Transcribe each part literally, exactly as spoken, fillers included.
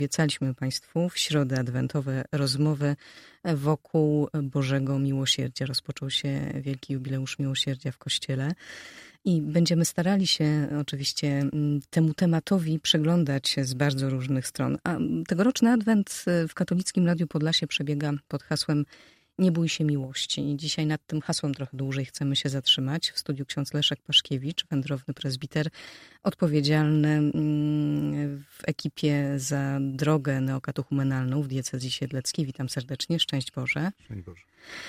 Obiecaliśmy Państwu w środę adwentowe rozmowy wokół Bożego Miłosierdzia. Rozpoczął się wielki jubileusz miłosierdzia w Kościele i będziemy starali się oczywiście temu tematowi przyglądać z bardzo różnych stron. A tegoroczny adwent w Katolickim Radiu Podlasie przebiega pod hasłem Nie bój się miłości. I dzisiaj nad tym hasłem trochę dłużej chcemy się zatrzymać. W studiu ksiądz Leszek Paszkiewicz, wędrowny prezbiter, odpowiedzialny w ekipie za drogę neokatechumenalną w diecezji siedleckiej. Witam serdecznie. Szczęść Boże. Szczęść Boże.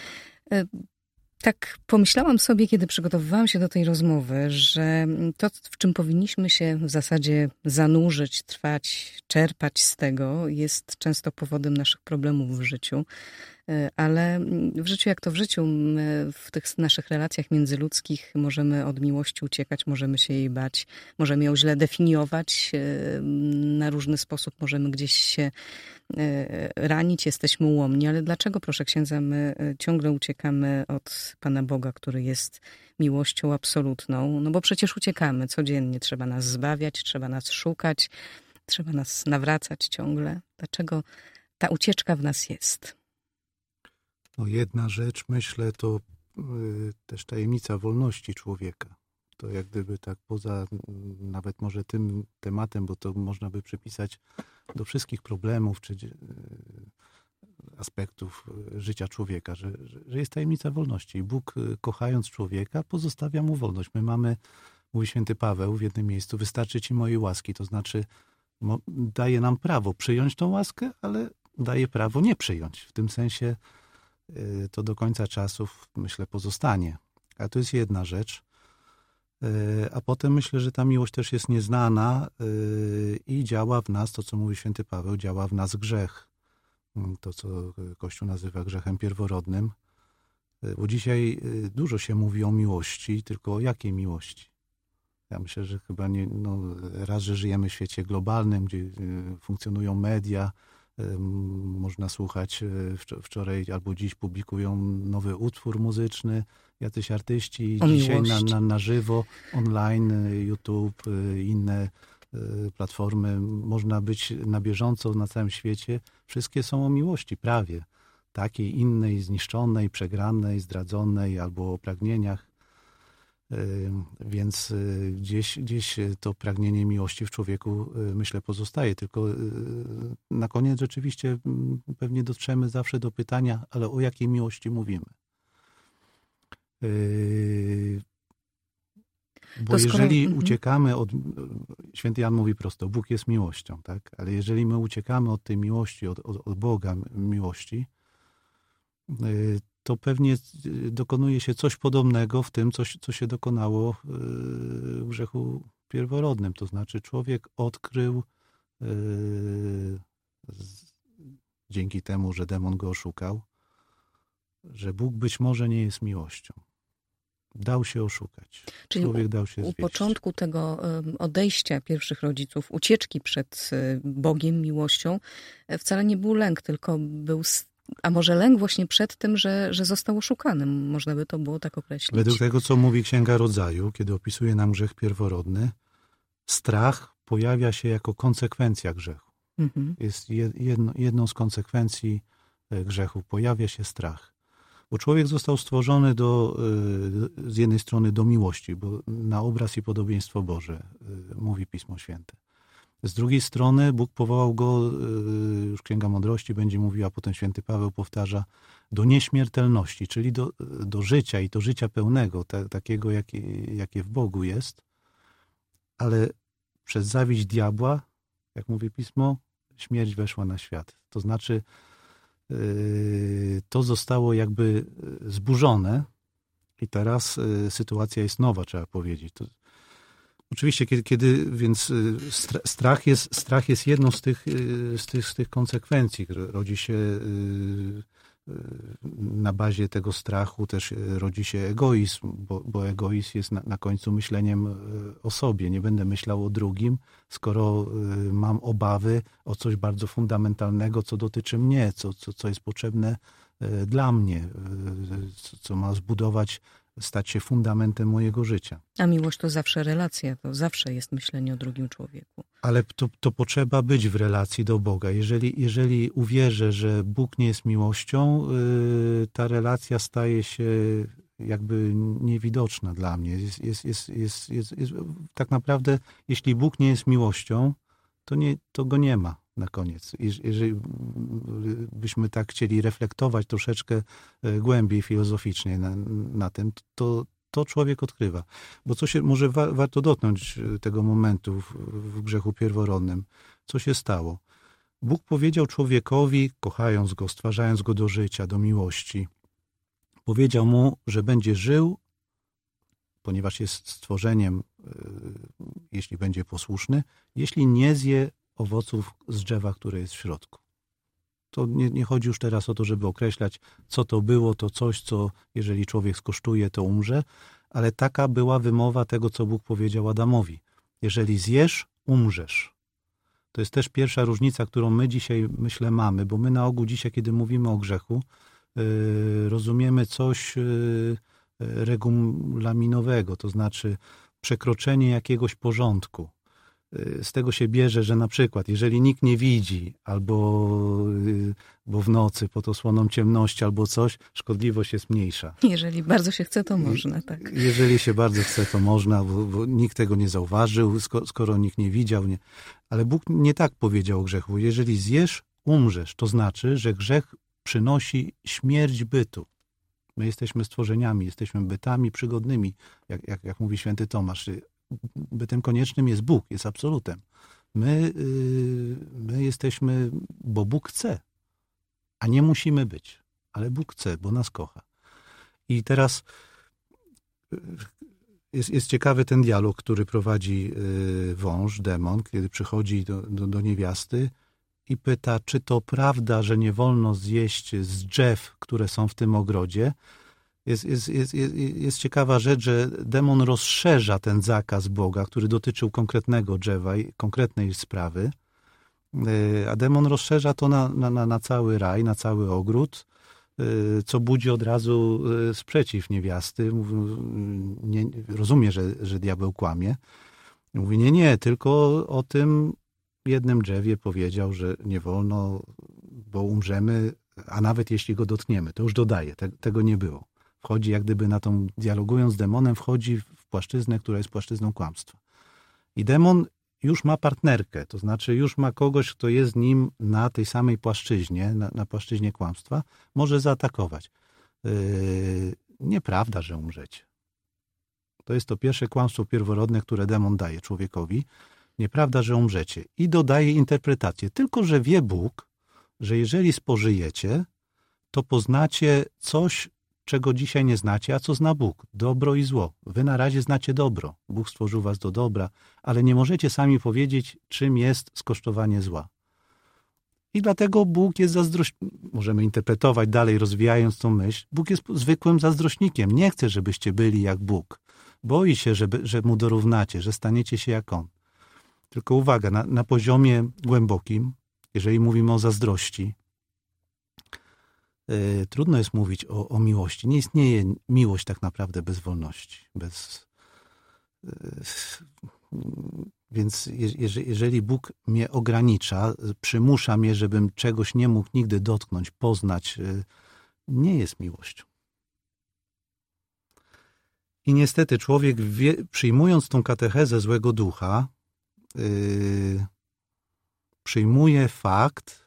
Tak pomyślałam sobie, kiedy przygotowywałam się do tej rozmowy, że to, w czym powinniśmy się w zasadzie zanurzyć, trwać, czerpać z tego, jest często powodem naszych problemów w życiu. Ale w życiu, jak to w życiu, w tych naszych relacjach międzyludzkich możemy od miłości uciekać, możemy się jej bać, możemy ją źle definiować, na różny sposób możemy gdzieś się ranić, jesteśmy ułomni. Ale dlaczego, proszę księdza, my ciągle uciekamy od Pana Boga, który jest miłością absolutną? No bo przecież uciekamy codziennie, trzeba nas zbawiać, trzeba nas szukać, trzeba nas nawracać ciągle. Dlaczego ta ucieczka w nas jest? No jedna rzecz, myślę, to y, też tajemnica wolności człowieka. To jak gdyby tak poza y, nawet może tym tematem, bo to można by przypisać do wszystkich problemów czy y, aspektów życia człowieka, że, że jest tajemnica wolności. I Bóg, y, kochając człowieka, pozostawia mu wolność. My mamy, mówi święty Paweł w jednym miejscu, wystarczy ci mojej łaski. To znaczy mo, daje nam prawo przyjąć tą łaskę, ale daje prawo nie przyjąć. W tym sensie to do końca czasów, myślę, pozostanie. A to jest jedna rzecz. A potem myślę, że ta miłość też jest nieznana i działa w nas, to co mówi święty Paweł, działa w nas grzech. To, co Kościół nazywa grzechem pierworodnym. Bo dzisiaj dużo się mówi o miłości, tylko o jakiej miłości? Ja myślę, że chyba nie, no, raz, że żyjemy w świecie globalnym, gdzie funkcjonują media, można słuchać, wczoraj albo dziś publikują nowy utwór muzyczny, jacyś artyści o dzisiaj na, na, na żywo, online, YouTube, inne platformy. Można być na bieżąco na całym świecie. Wszystkie są o miłości, prawie. Takiej, innej, zniszczonej, przegranej, zdradzonej albo o pragnieniach. Więc gdzieś, gdzieś to pragnienie miłości w człowieku, myślę, pozostaje. Tylko na koniec rzeczywiście pewnie dotrzemy zawsze do pytania, ale o jakiej miłości mówimy? Bo skoro... jeżeli uciekamy od... Święty Jan mówi prosto, Bóg jest miłością, tak? Ale jeżeli my uciekamy od tej miłości, od, od, od Boga miłości, to pewnie dokonuje się coś podobnego w tym, co, co się dokonało w grzechu pierworodnym. To znaczy człowiek odkrył dzięki temu, że demon go oszukał, że Bóg być może nie jest miłością. Dał się oszukać. Czyli człowiek dał się u, zwieść. u początku tego odejścia pierwszych rodziców, ucieczki przed Bogiem, miłością, wcale nie był lęk, tylko był A może lęk właśnie przed tym, że, że został oszukanym? Można by to było tak określić. Według tego, co mówi Księga Rodzaju, kiedy opisuje nam grzech pierworodny, strach pojawia się jako konsekwencja grzechu. Mhm. Jest jedno, jedną z konsekwencji grzechu. Pojawia się strach. Bo człowiek został stworzony do, z jednej strony do miłości, bo na obraz i podobieństwo Boże, mówi Pismo Święte. Z drugiej strony Bóg powołał go, już Księga Mądrości będzie mówiła, potem święty Paweł powtarza, do nieśmiertelności, czyli do, do życia i do życia pełnego, ta, takiego jakie, jakie w Bogu jest. Ale przez zawiść diabła, jak mówi Pismo, śmierć weszła na świat. To znaczy to zostało jakby zburzone i teraz sytuacja jest nowa, trzeba powiedzieć. To, Oczywiście, kiedy, kiedy więc strach jest, strach jest jedną z tych, z, tych, z tych konsekwencji. Rodzi się na bazie tego strachu, też rodzi się egoizm, bo, bo egoizm jest na, na końcu myśleniem o sobie. Nie będę myślał o drugim, skoro mam obawy o coś bardzo fundamentalnego, co dotyczy mnie, co, co, co jest potrzebne dla mnie, co ma zbudować stać się fundamentem mojego życia. A miłość to zawsze relacja, to zawsze jest myślenie o drugim człowieku. Ale to, to potrzeba być w relacji do Boga. Jeżeli, jeżeli uwierzę, że Bóg nie jest miłością, yy, ta relacja staje się jakby niewidoczna dla mnie. Jest, jest, jest, jest, jest, jest, tak naprawdę, jeśli Bóg nie jest miłością, to, nie, to go nie ma na koniec. Jeżeli byśmy tak chcieli reflektować troszeczkę głębiej filozoficznie na, na tym, to, to człowiek odkrywa. Bo co się, może wa, warto dotknąć tego momentu w, w grzechu pierworodnym. Co się stało? Bóg powiedział człowiekowi, kochając go, stwarzając go do życia, do miłości, powiedział mu, że będzie żył, ponieważ jest stworzeniem, jeśli będzie posłuszny, jeśli nie zje owoców z drzewa, które jest w środku. To nie, nie chodzi już teraz o to, żeby określać, co to było, to coś, co jeżeli człowiek skosztuje, to umrze, ale taka była wymowa tego, co Bóg powiedział Adamowi. Jeżeli zjesz, umrzesz. To jest też pierwsza różnica, którą my dzisiaj, myślę, mamy, bo my na ogół dzisiaj, kiedy mówimy o grzechu, yy, rozumiemy coś yy, regulaminowego, to znaczy przekroczenie jakiegoś porządku. Z tego się bierze, że na przykład, jeżeli nikt nie widzi, albo bo w nocy pod osłoną ciemności, albo coś, szkodliwość jest mniejsza. Jeżeli bardzo się chce, to można, tak. Jeżeli się bardzo chce, to można, bo, bo nikt tego nie zauważył, skoro, skoro nikt nie widział. Nie. Ale Bóg nie tak powiedział o grzechu. Jeżeli zjesz, umrzesz. To znaczy, że grzech przynosi śmierć bytu. My jesteśmy stworzeniami, jesteśmy bytami przygodnymi, jak, jak, jak mówi święty Tomasz. Bytem koniecznym jest Bóg, jest absolutem. My, my jesteśmy, bo Bóg chce, a nie musimy być. Ale Bóg chce, bo nas kocha. I teraz jest, jest ciekawy ten dialog, który prowadzi wąż, demon, kiedy przychodzi do, do, do niewiasty i pyta, czy to prawda, że nie wolno zjeść z drzew, które są w tym ogrodzie. Jest, jest, jest, jest, jest ciekawa rzecz, że demon rozszerza ten zakaz Boga, który dotyczył konkretnego drzewa i konkretnej sprawy, a demon rozszerza to na, na, na cały raj, na cały ogród, co budzi od razu sprzeciw niewiasty. Nie, rozumie, że, że diabeł kłamie. Mówi, nie, nie, tylko o tym jednym drzewie powiedział, że nie wolno, bo umrzemy, a nawet jeśli go dotkniemy. To już dodaje, te, tego nie było. Wchodzi jak gdyby na tą, dialogując z demonem, wchodzi w płaszczyznę, która jest płaszczyzną kłamstwa. I demon już ma partnerkę, to znaczy już ma kogoś, kto jest z nim na tej samej płaszczyźnie, na, na płaszczyźnie kłamstwa, może zaatakować. Yy, nieprawda, że umrzecie. To jest to pierwsze kłamstwo pierworodne, które demon daje człowiekowi. Nieprawda, że umrzecie. I dodaje interpretację. Tylko że wie Bóg, że jeżeli spożyjecie, to poznacie coś, czego dzisiaj nie znacie, a co zna Bóg. Dobro i zło. Wy na razie znacie dobro. Bóg stworzył was do dobra, ale nie możecie sami powiedzieć, czym jest skosztowanie zła. I dlatego Bóg jest zazdrośnikiem. Możemy interpretować dalej, rozwijając tą myśl. Bóg jest zwykłym zazdrośnikiem. Nie chce, żebyście byli jak Bóg. Boi się, żeby, że mu dorównacie, że staniecie się jak On. Tylko uwaga, na, na poziomie głębokim, jeżeli mówimy o zazdrości, yy, trudno jest mówić o, o miłości. Nie istnieje miłość tak naprawdę bez wolności. Bez, yy, więc je, jeżeli Bóg mnie ogranicza, przymusza mnie, żebym czegoś nie mógł nigdy dotknąć, poznać, yy, nie jest miłością. I niestety człowiek, wie, przyjmując tą katechezę złego ducha, Yy, przyjmuje fakt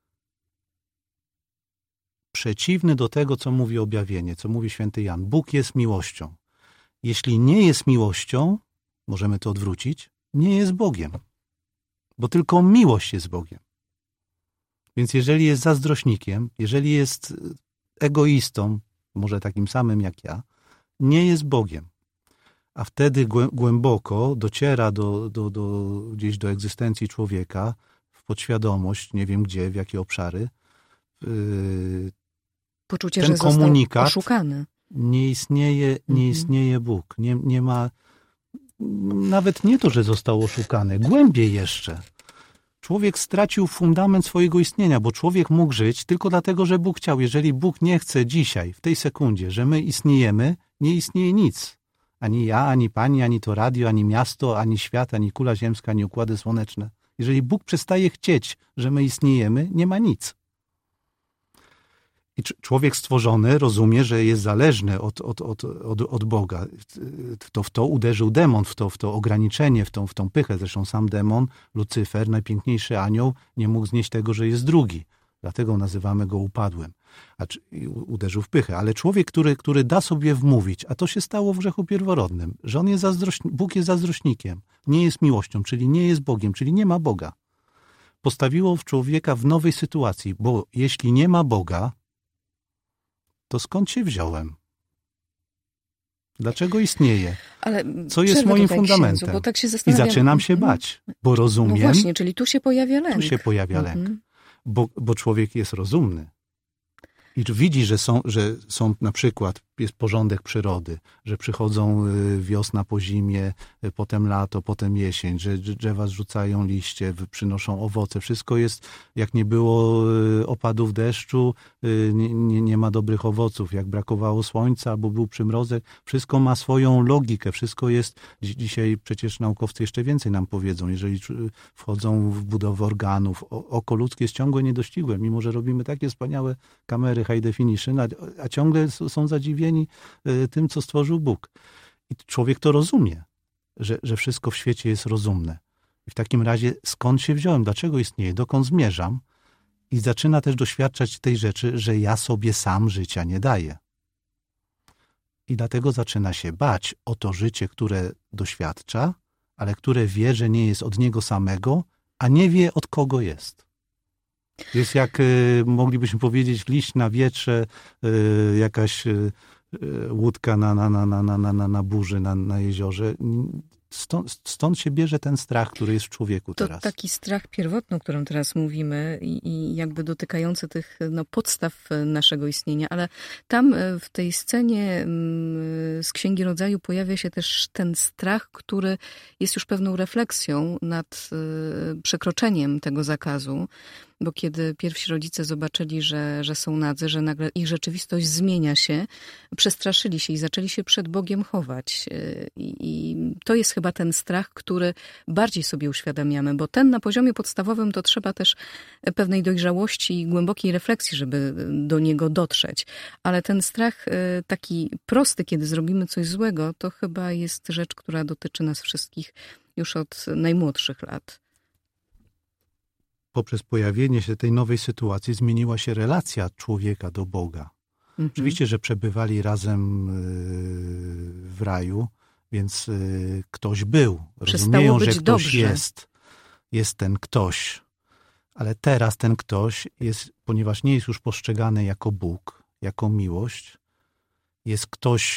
przeciwny do tego, co mówi objawienie, co mówi święty Jan. Bóg jest miłością. Jeśli nie jest miłością, możemy to odwrócić, nie jest Bogiem. Bo tylko miłość jest Bogiem. Więc jeżeli jest zazdrośnikiem, jeżeli jest egoistą, może takim samym jak ja, nie jest Bogiem. A wtedy głęboko dociera do, do, do, gdzieś do egzystencji człowieka, w podświadomość, nie wiem gdzie, w jakie obszary. Yy, Poczucie, ten że został komunikat, oszukany. Nie istnieje, nie mhm. istnieje Bóg. Nie, nie ma, nawet nie to, że został oszukany, głębiej jeszcze. Człowiek stracił fundament swojego istnienia, bo człowiek mógł żyć tylko dlatego, że Bóg chciał. Jeżeli Bóg nie chce dzisiaj, w tej sekundzie, że my istniejemy, nie istnieje nic. Ani ja, ani pani, ani to radio, ani miasto, ani świat, ani kula ziemska, ani układy słoneczne. Jeżeli Bóg przestaje chcieć, że my istniejemy, nie ma nic. I człowiek stworzony rozumie, że jest zależny od, od, od, od, od Boga. W to, w to uderzył demon, w to, w to ograniczenie, w tą, w tą pychę. Zresztą sam demon, Lucyfer, najpiękniejszy anioł, nie mógł znieść tego, że jest drugi. Dlatego nazywamy go upadłym. A uderzył w pychę. Ale człowiek, który, który da sobie wmówić, a to się stało w grzechu pierworodnym, że on jest zazdrośni- Bóg jest zazdrośnikiem, nie jest miłością, czyli nie jest Bogiem, czyli nie ma Boga. Postawiło w człowieka w nowej sytuacji, bo jeśli nie ma Boga, to skąd się wziąłem? Dlaczego istnieje? Ale co jest moim fundamentem? Księdzu, bo tak się I zaczynam się bać, bo rozumiem. No właśnie, czyli tu się pojawia lęk. Tu się pojawia lęk, mhm. bo, bo człowiek jest rozumny. I widzi, że są, że są na przykład, jest porządek przyrody, że przychodzą wiosna po zimie, potem lato, potem jesień, że drzewa zrzucają liście, przynoszą owoce. Wszystko jest, jak nie było opadów deszczu, nie, nie, nie ma dobrych owoców. Jak brakowało słońca albo był przymrozek, wszystko ma swoją logikę. Wszystko jest, dzisiaj przecież naukowcy jeszcze więcej nam powiedzą, jeżeli wchodzą w budowę organów. Oko ludzkie jest ciągle niedościgłe, mimo że robimy takie wspaniałe kamery high definition, a, a ciągle są zadziwieni tym, co stworzył Bóg. I człowiek to rozumie, że, że wszystko w świecie jest rozumne. I w takim razie skąd się wziąłem, dlaczego istnieje, dokąd zmierzam? I zaczyna też doświadczać tej rzeczy, że ja sobie sam życia nie daję. I dlatego zaczyna się bać o to życie, które doświadcza, ale które wie, że nie jest od niego samego, a nie wie, od kogo jest. Jest jak, y, moglibyśmy powiedzieć, liść na wietrze, y, jakaś y, łódka na, na, na, na, na, na, na burzy, na, na jeziorze. Stąd, stąd się bierze ten strach, który jest w człowieku to teraz. To taki strach pierwotny, o którym teraz mówimy i, i jakby dotykający tych no, podstaw naszego istnienia, ale tam w tej scenie z Księgi Rodzaju pojawia się też ten strach, który jest już pewną refleksją nad przekroczeniem tego zakazu. Bo kiedy pierwsi rodzice zobaczyli, że, że są nadzy, że nagle ich rzeczywistość zmienia się, przestraszyli się i zaczęli się przed Bogiem chować. I, i to jest chyba ten strach, który bardziej sobie uświadamiamy, bo ten na poziomie podstawowym to trzeba też pewnej dojrzałości i głębokiej refleksji, żeby do niego dotrzeć. Ale ten strach taki prosty, kiedy zrobimy coś złego, to chyba jest rzecz, która dotyczy nas wszystkich już od najmłodszych lat. Poprzez pojawienie się tej nowej sytuacji zmieniła się relacja człowieka do Boga. Mhm. Oczywiście, że przebywali razem w raju, więc ktoś był. Rozumieją, że ktoś dobrze. jest. Jest ten ktoś. Ale teraz ten ktoś jest, ponieważ nie jest już postrzegany jako Bóg, jako miłość, jest ktoś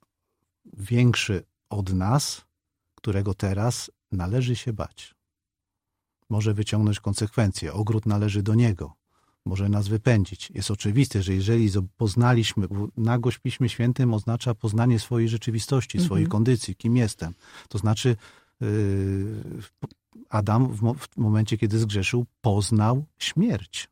większy od nas, którego teraz należy się bać. Może wyciągnąć konsekwencje. Ogród należy do niego. Może nas wypędzić. Jest oczywiste, że jeżeli poznaliśmy, nagość w Piśmie Świętym oznacza poznanie swojej rzeczywistości, mm-hmm. swojej kondycji, kim jestem. To znaczy yy, Adam w, mo- w momencie, kiedy zgrzeszył, poznał śmierć.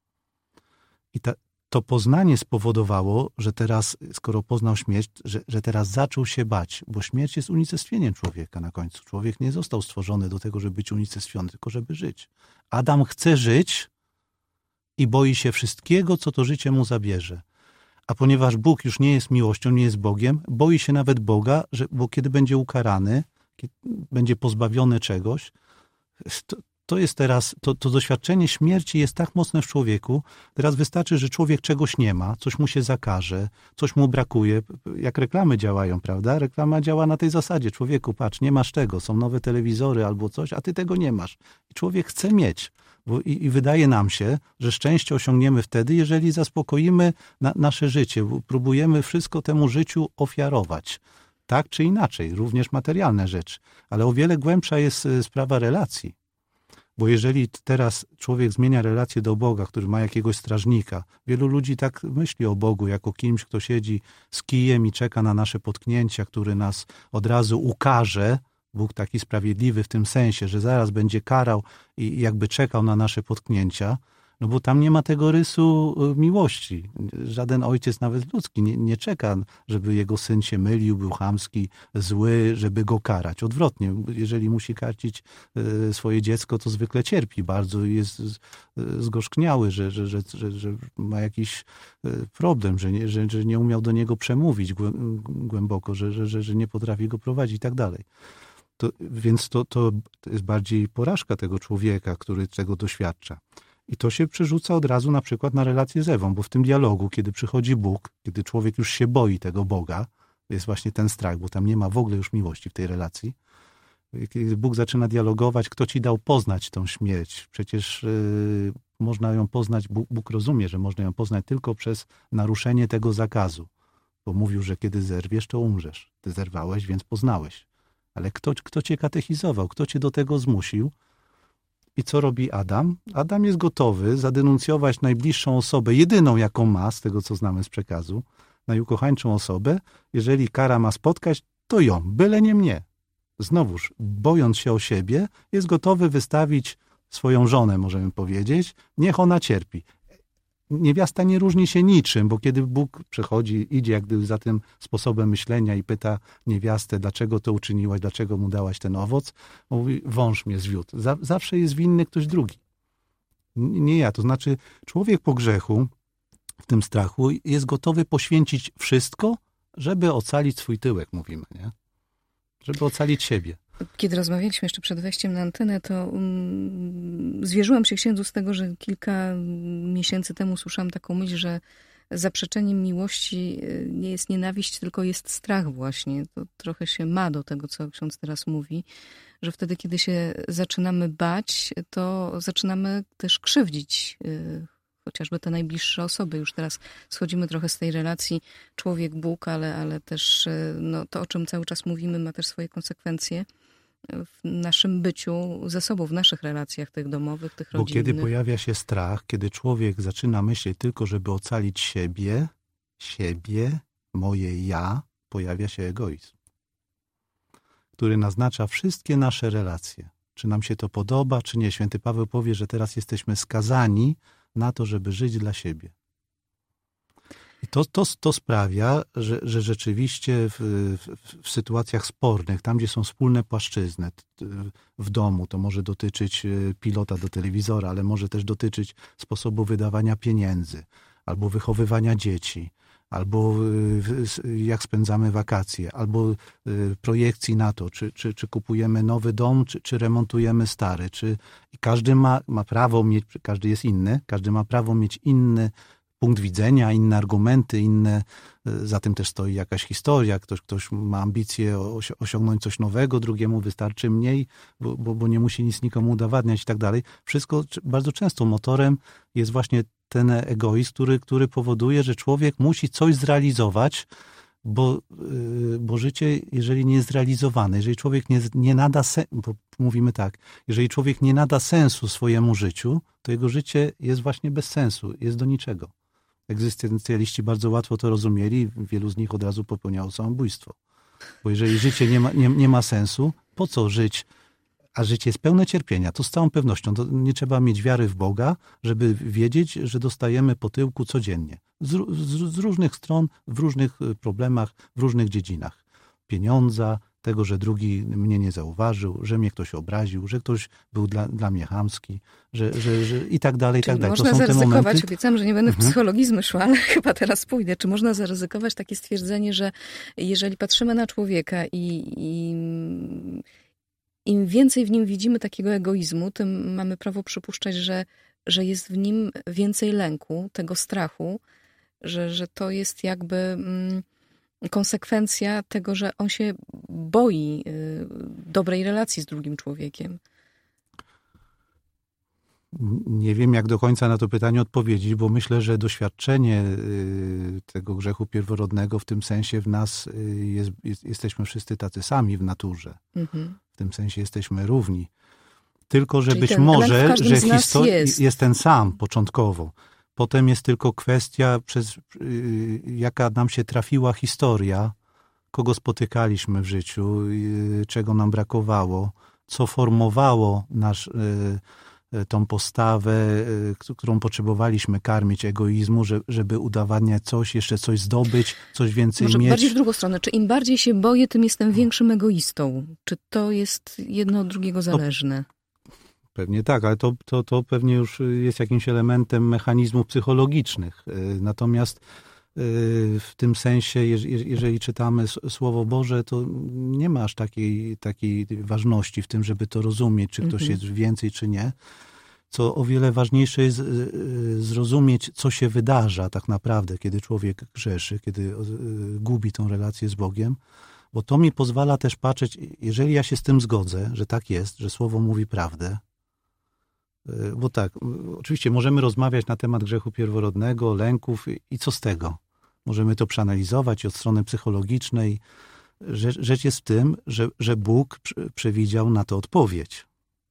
I ta, to poznanie spowodowało, że teraz, skoro poznał śmierć, że, że teraz zaczął się bać, bo śmierć jest unicestwieniem człowieka na końcu. Człowiek nie został stworzony do tego, żeby być unicestwiony, tylko żeby żyć. Adam chce żyć i boi się wszystkiego, co to życie mu zabierze. A ponieważ Bóg już nie jest miłością, nie jest Bogiem, boi się nawet Boga, że, bo kiedy będzie ukarany, kiedy będzie pozbawiony czegoś, to, To jest teraz, to, to doświadczenie śmierci jest tak mocne w człowieku. Teraz wystarczy, że człowiek czegoś nie ma, coś mu się zakaże, coś mu brakuje. Jak reklamy działają, prawda? Reklama działa na tej zasadzie. Człowieku, patrz, nie masz tego, są nowe telewizory albo coś, a ty tego nie masz. I człowiek chce mieć. Bo i, i wydaje nam się, że szczęście osiągniemy wtedy, jeżeli zaspokoimy na, nasze życie. Próbujemy wszystko temu życiu ofiarować. Tak czy inaczej, również materialne rzeczy. Ale o wiele głębsza jest sprawa relacji. Bo jeżeli teraz człowiek zmienia relację do Boga, który ma jakiegoś strażnika, wielu ludzi tak myśli o Bogu jako kimś, kto siedzi z kijem i czeka na nasze potknięcia, który nas od razu ukarze. Bóg taki sprawiedliwy w tym sensie, że zaraz będzie karał i jakby czekał na nasze potknięcia. No bo tam nie ma tego rysu miłości. Żaden ojciec, nawet ludzki, nie, nie czeka, żeby jego syn się mylił, był chamski, zły, żeby go karać. Odwrotnie, jeżeli musi karcić swoje dziecko, to zwykle cierpi bardzo i jest zgorzkniały, że, że, że, że, że ma jakiś problem, że nie, że, że nie umiał do niego przemówić głęboko, że, że, że, że nie potrafi go prowadzić i tak dalej. To, więc to, to jest bardziej porażka tego człowieka, który tego doświadcza. I to się przerzuca od razu na przykład na relację z Ewą, bo w tym dialogu, kiedy przychodzi Bóg, kiedy człowiek już się boi tego Boga, jest właśnie ten strach, bo tam nie ma w ogóle już miłości w tej relacji. Kiedy Bóg zaczyna dialogować, kto ci dał poznać tą śmierć? Przecież yy, można ją poznać, Bóg, Bóg rozumie, że można ją poznać tylko przez naruszenie tego zakazu. Bo mówił, że kiedy zerwiesz, to umrzesz. Ty zerwałeś, więc poznałeś. Ale kto, kto cię katechizował? Kto cię do tego zmusił? I co robi Adam? Adam jest gotowy zadenuncjować najbliższą osobę, jedyną jaką ma, z tego co znamy z przekazu, najukochańszą osobę. Jeżeli kara ma spotkać, to ją, byle nie mnie. Znowuż, bojąc się o siebie, jest gotowy wystawić swoją żonę, możemy powiedzieć, niech ona cierpi. Niewiasta nie różni się niczym, bo kiedy Bóg przychodzi, idzie jak gdyby za tym sposobem myślenia i pyta niewiastę, dlaczego to uczyniłaś, dlaczego mu dałaś ten owoc, mówi, wąż mnie zwiódł. Zawsze jest winny ktoś drugi. Nie ja. To znaczy człowiek po grzechu, w tym strachu, jest gotowy poświęcić wszystko, żeby ocalić swój tyłek, mówimy, nie? Żeby ocalić siebie. Kiedy rozmawialiśmy jeszcze przed wejściem na antenę, to um, zwierzyłam się księdzu z tego, że kilka miesięcy temu słyszałam taką myśl, że zaprzeczeniem miłości nie jest nienawiść, tylko jest strach właśnie. To trochę się ma do tego, co ksiądz teraz mówi, że wtedy, kiedy się zaczynamy bać, to zaczynamy też krzywdzić chociażby te najbliższe osoby. Już teraz schodzimy trochę z tej relacji człowiek-Bóg, ale, ale też no, to, o czym cały czas mówimy, ma też swoje konsekwencje w naszym byciu ze sobą, w naszych relacjach tych domowych, tych rodzinnych. Bo kiedy pojawia się strach, kiedy człowiek zaczyna myśleć tylko, żeby ocalić siebie, siebie, moje ja, pojawia się egoizm, który naznacza wszystkie nasze relacje. Czy nam się to podoba, czy nie. Święty Paweł powie, że teraz jesteśmy skazani na to, żeby żyć dla siebie. I to, to, to sprawia, że, że rzeczywiście w, w, w sytuacjach spornych, tam gdzie są wspólne płaszczyzny, w domu, to może dotyczyć pilota do telewizora, ale może też dotyczyć sposobu wydawania pieniędzy, albo wychowywania dzieci, albo jak spędzamy wakacje, albo projekcji na to, czy, czy, czy kupujemy nowy dom, czy, czy remontujemy stary. Czy, i każdy ma, ma prawo mieć, każdy jest inny, każdy ma prawo mieć inny punkt widzenia, inne argumenty, inne, za tym też stoi jakaś historia, ktoś, ktoś ma ambicje osiągnąć coś nowego, drugiemu wystarczy mniej, bo, bo, bo nie musi nic nikomu udowadniać i tak dalej. Wszystko bardzo często motorem jest właśnie ten egoizm, który, który powoduje, że człowiek musi coś zrealizować, bo, bo życie, jeżeli nie jest zrealizowane, jeżeli człowiek nie, nie nada sensu, bo mówimy tak, jeżeli człowiek nie nada sensu swojemu życiu, to jego życie jest właśnie bez sensu, jest do niczego. Egzystencjaliści bardzo łatwo to rozumieli, wielu z nich od razu popełniało samobójstwo. Bo jeżeli życie nie ma, nie, nie ma sensu, po co żyć? A życie jest pełne cierpienia, to z całą pewnością. To nie trzeba mieć wiary w Boga, żeby wiedzieć, że dostajemy po tyłku codziennie. Z, z, z różnych stron, w różnych problemach, w różnych dziedzinach. Pieniądza, tego, że drugi mnie nie zauważył, że mnie ktoś obraził, że ktoś był dla, dla mnie chamski, że, że, że i tak dalej, i tak dalej. Można to są zaryzykować, te momenty... obiecam, że nie będę w mhm. psychologizmy szła, ale chyba teraz pójdę. Czy można zaryzykować takie stwierdzenie, że jeżeli patrzymy na człowieka i, i im więcej w nim widzimy takiego egoizmu, tym mamy prawo przypuszczać, że, że jest w nim więcej lęku, tego strachu, że, że to jest jakby mm, konsekwencja tego, że on się boi y, dobrej relacji z drugim człowiekiem. Nie wiem, jak do końca na to pytanie odpowiedzieć, bo myślę, że doświadczenie tego grzechu pierworodnego w tym sensie w nas jest, jest, jesteśmy wszyscy tacy sami w naturze. Mhm. W tym sensie jesteśmy równi. Tylko, że Czyli być może, że historia jest. jest ten sam początkowo. Potem jest tylko kwestia, przez jaka nam się trafiła historia, kogo spotykaliśmy w życiu, czego nam brakowało, co formowało nasz tą postawę, którą potrzebowaliśmy karmić egoizmu, żeby udowadniać coś, jeszcze coś zdobyć, coś więcej Może mieć. bardziej w drugą stronę. Czy im bardziej się boję, tym jestem większym egoistą? Czy to jest jedno od drugiego zależne? No, pewnie tak, ale to, to, to pewnie już jest jakimś elementem mechanizmów psychologicznych. Natomiast w tym sensie, jeżeli czytamy Słowo Boże, to nie ma aż takiej, takiej ważności w tym, żeby to rozumieć, czy ktoś jest więcej, czy nie. Co o wiele ważniejsze jest zrozumieć, co się wydarza tak naprawdę, kiedy człowiek grzeszy, kiedy gubi tą relację z Bogiem, bo to mi pozwala też patrzeć, jeżeli ja się z tym zgodzę, że tak jest, że Słowo mówi prawdę, bo tak, oczywiście możemy rozmawiać na temat grzechu pierworodnego, lęków i co z tego? Możemy to przeanalizować i od strony psychologicznej. Rzecz, rzecz jest w tym, że, że Bóg przewidział na to odpowiedź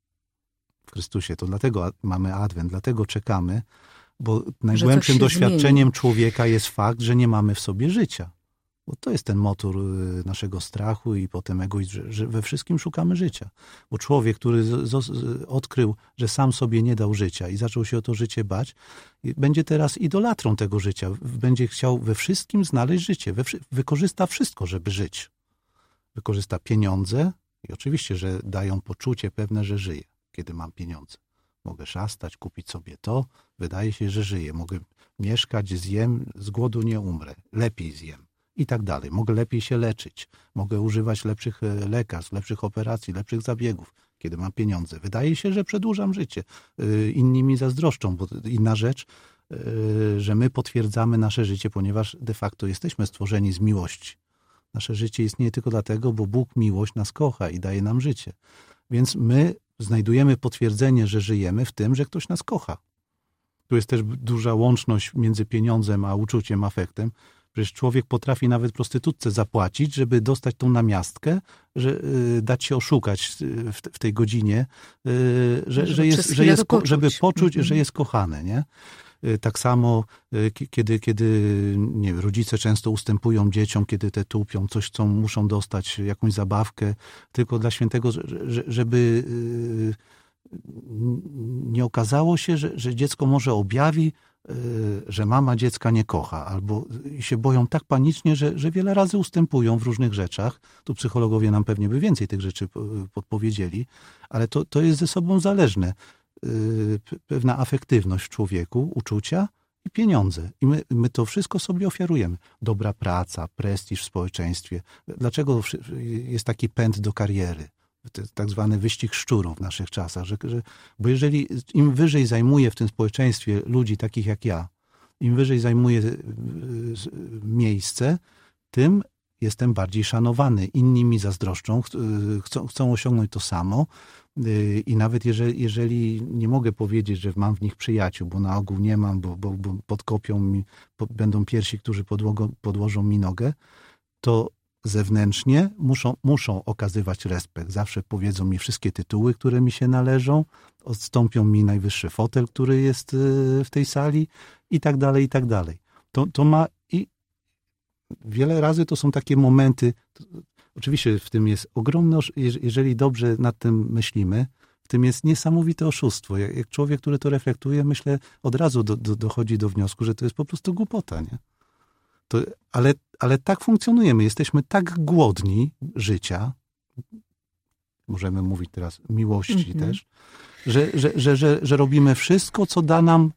w Chrystusie. To dlatego mamy Adwent, dlatego czekamy, bo najgłębszym doświadczeniem zmieni. człowieka jest fakt, że nie mamy w sobie życia. Bo to jest ten motor naszego strachu i potem egoizm, że, że we wszystkim szukamy życia. Bo człowiek, który z, z, odkrył, że sam sobie nie dał życia i zaczął się o to życie bać, będzie teraz idolatrą tego życia. Będzie chciał we wszystkim znaleźć życie. We, wykorzysta wszystko, żeby żyć. Wykorzysta pieniądze i oczywiście, że dają poczucie pewne, że żyje, kiedy mam pieniądze. Mogę szastać, kupić sobie to, wydaje się, że żyję. Mogę mieszkać, zjem, z głodu nie umrę, lepiej zjem. I tak dalej. Mogę lepiej się leczyć. Mogę używać lepszych lekarstw, lepszych operacji, lepszych zabiegów, kiedy mam pieniądze. Wydaje się, że przedłużam życie. Inni mi zazdroszczą, bo inna rzecz, że my potwierdzamy nasze życie, ponieważ de facto jesteśmy stworzeni z miłości. Nasze życie istnieje tylko dlatego, bo Bóg miłość nas kocha i daje nam życie. Więc my znajdujemy potwierdzenie, że żyjemy w tym, że ktoś nas kocha. Tu jest też duża łączność między pieniądzem a uczuciem, afektem. Przecież człowiek potrafi nawet prostytutce zapłacić, żeby dostać tą namiastkę, że y, dać się oszukać w, w tej godzinie, y, że, że jest, że jest, poczuć. żeby poczuć, mm-hmm. że jest kochany, nie? Y, tak samo, y, kiedy, kiedy nie wiem, rodzice często ustępują dzieciom, kiedy te tupią, coś chcą, muszą dostać, jakąś zabawkę, tylko dla świętego, żeby y, nie okazało się, że, że dziecko może objawi, że mama dziecka nie kocha, albo się boją tak panicznie, że, że wiele razy ustępują w różnych rzeczach. Tu psychologowie nam pewnie by więcej tych rzeczy podpowiedzieli, ale to, to jest ze sobą zależne. Pewna afektywność w człowieku, uczucia i pieniądze. I my, my to wszystko sobie ofiarujemy. Dobra praca, prestiż w społeczeństwie. Dlaczego jest taki pęd do kariery? Tak zwany wyścig szczurów w naszych czasach, że, że, bo jeżeli im wyżej zajmuję w tym społeczeństwie ludzi takich jak ja, im wyżej zajmuję miejsce, tym jestem bardziej szanowany. Inni mi zazdroszczą, chcą, chcą osiągnąć to samo i nawet jeżeli, jeżeli nie mogę powiedzieć, że mam w nich przyjaciół, bo na ogół nie mam, bo, bo, bo podkopią mi, pod, będą pierwsi, którzy podłogo, podłożą mi nogę, to zewnętrznie muszą, muszą okazywać respekt. Zawsze powiedzą mi wszystkie tytuły, które mi się należą, odstąpią mi najwyższy fotel, który jest w tej sali i tak dalej, i tak dalej. To, to ma i wiele razy to są takie momenty, to, oczywiście w tym jest ogromne, jeżeli dobrze nad tym myślimy, w tym jest niesamowite oszustwo. Jak, jak człowiek, który to reflektuje, myślę, od razu do, do, dochodzi do wniosku, że to jest po prostu głupota, nie? To, ale, ale tak funkcjonujemy. Jesteśmy tak głodni życia, możemy mówić teraz miłości mm-hmm. też, że, że, że, że, że robimy wszystko, co da nam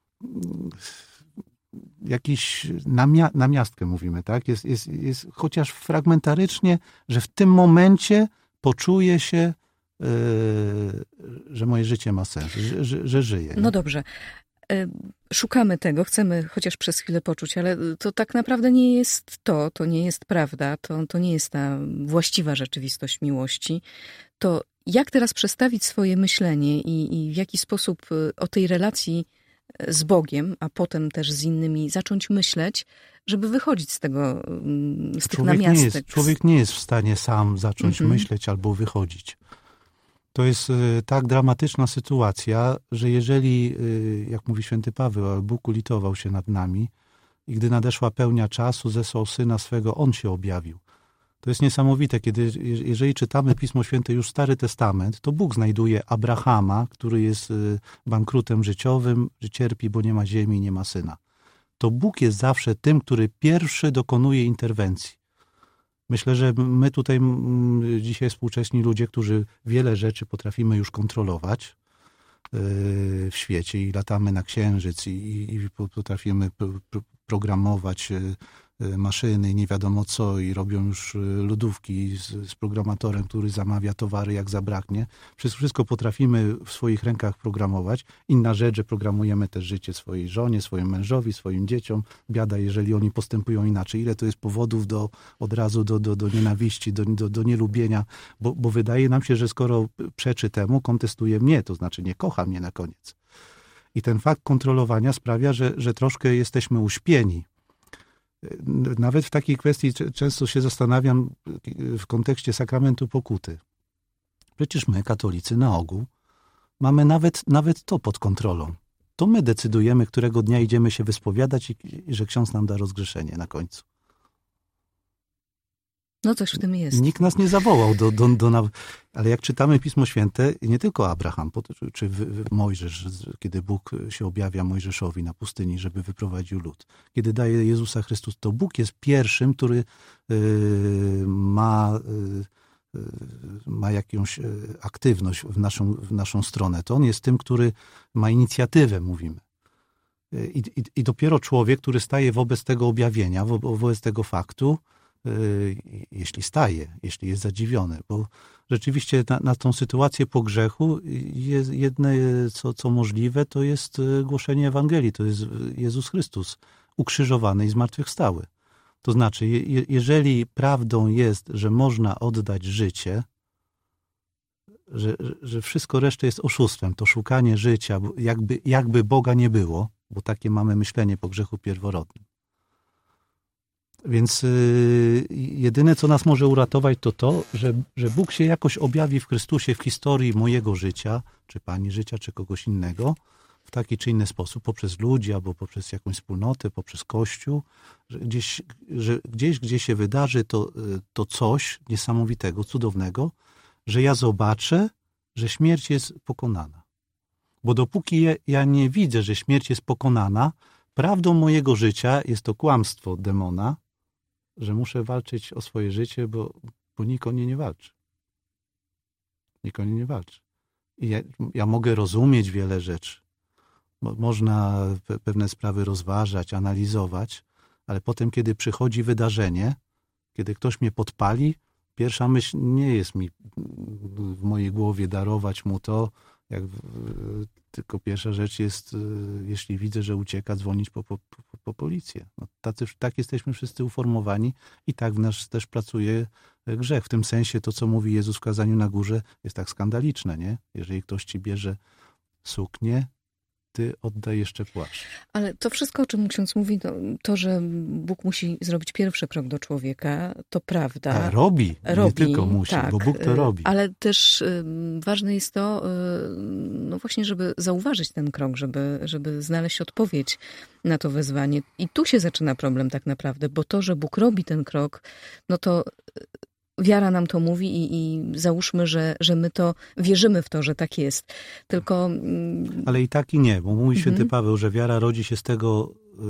jakiś namia, namiastkę, mówimy, tak? Jest, jest, jest chociaż fragmentarycznie, że w tym momencie poczuję się, yy, że moje życie ma sens, że, że, że żyję. No dobrze. Szukamy tego, chcemy chociaż przez chwilę poczuć, ale to tak naprawdę nie jest to, to nie jest prawda, to, to nie jest ta właściwa rzeczywistość miłości. To jak teraz przestawić swoje myślenie i, i w jaki sposób o tej relacji z Bogiem, a potem też z innymi zacząć myśleć, żeby wychodzić z tego, z tych człowiek namiastek. Nie jest, człowiek nie jest w stanie sam zacząć mhm. myśleć albo wychodzić. To jest tak dramatyczna sytuacja, że jeżeli, jak mówi święty Paweł, Bóg ulitował się nad nami i gdy nadeszła pełnia czasu, zesłał Syna swego, On się objawił. To jest niesamowite, kiedy jeżeli czytamy Pismo Święte, już Stary Testament, to Bóg znajduje Abrahama, który jest bankrutem życiowym, że cierpi, bo nie ma ziemi, nie ma syna. To Bóg jest zawsze tym, który pierwszy dokonuje interwencji. Myślę, że my tutaj dzisiaj współcześni ludzie, którzy wiele rzeczy potrafimy już kontrolować w świecie i latamy na księżyc i, i potrafimy programować maszyny, nie wiadomo co i robią już lodówki z, z programatorem, który zamawia towary jak zabraknie. Wszystko, wszystko potrafimy w swoich rękach programować. Inna rzecz, że programujemy też życie swojej żonie, swojemu mężowi, swoim dzieciom. Biada, jeżeli oni postępują inaczej. Ile to jest powodów do, od razu do, do, do nienawiści, do, do, do nielubienia, bo, bo wydaje nam się, że skoro przeczy temu, kontestuje mnie, to znaczy nie kocha mnie na koniec. I ten fakt kontrolowania sprawia, że, że troszkę jesteśmy uśpieni. Nawet w takiej kwestii często się zastanawiam w kontekście sakramentu pokuty. Przecież my, katolicy, na ogół mamy nawet, nawet to pod kontrolą. To my decydujemy, którego dnia idziemy się wyspowiadać i, i że ksiądz nam da rozgrzeszenie na końcu. No coś w tym jest. Nikt nas nie zawołał, do, do, do, ale jak czytamy Pismo Święte, nie tylko Abraham, czy Mojżesz, kiedy Bóg się objawia Mojżeszowi na pustyni, żeby wyprowadził lud. Kiedy daje Jezusa Chrystus, to Bóg jest pierwszym, który y, ma, y, ma jakąś aktywność w naszą, w naszą stronę. To On jest tym, który ma inicjatywę, mówimy. I, i, i dopiero człowiek, który staje wobec tego objawienia, wo, wobec tego faktu, jeśli staje, jeśli jest zadziwiony, bo rzeczywiście na, na tą sytuację po grzechu jest jedne, co, co możliwe, to jest głoszenie Ewangelii, to jest Jezus Chrystus ukrzyżowany i zmartwychwstały. To znaczy, je, jeżeli prawdą jest, że można oddać życie, że, że wszystko resztę jest oszustwem, to szukanie życia, jakby, jakby Boga nie było, bo takie mamy myślenie po grzechu pierworodnym. Więc y, jedyne, co nas może uratować, to to, że, że Bóg się jakoś objawi w Chrystusie w historii mojego życia, czy pani życia, czy kogoś innego, w taki czy inny sposób, poprzez ludzi, albo poprzez jakąś wspólnotę, poprzez Kościół, że gdzieś, że gdzieś gdzie się wydarzy to, to coś niesamowitego, cudownego, że ja zobaczę, że śmierć jest pokonana. Bo dopóki ja, ja nie widzę, że śmierć jest pokonana, prawdą mojego życia jest to kłamstwo demona, że muszę walczyć o swoje życie, bo, bo nikt o nie nie walczy. Nikt o nie nie walczy. I ja, ja mogę rozumieć wiele rzeczy. Mo, można pe, pewne sprawy rozważać, analizować, ale potem, kiedy przychodzi wydarzenie, kiedy ktoś mnie podpali, pierwsza myśl nie jest mi w mojej głowie darować mu to, jak, tylko pierwsza rzecz jest, jeśli widzę, że ucieka, dzwonić po, po, po, po policję. No, tacy, tak jesteśmy wszyscy uformowani i tak w nas też pracuje grzech. W tym sensie to, co mówi Jezus w kazaniu na górze, jest tak skandaliczne, nie? Jeżeli ktoś ci bierze suknię, ty oddaj jeszcze płaszcz. Ale to wszystko, o czym ksiądz mówi, to, to że Bóg musi zrobić pierwszy krok do człowieka, to prawda. A robi, robi, nie tylko musi, tak, bo Bóg to robi. Ale też y, ważne jest to, y, no właśnie, żeby zauważyć ten krok, żeby, żeby znaleźć odpowiedź na to wezwanie. I tu się zaczyna problem tak naprawdę, bo to, że Bóg robi ten krok, no to wiara nam to mówi i, i załóżmy, że, że my to wierzymy w to, że tak jest. Tylko... Ale i tak i nie, bo mówi święty mhm. Paweł, że wiara rodzi się z tego,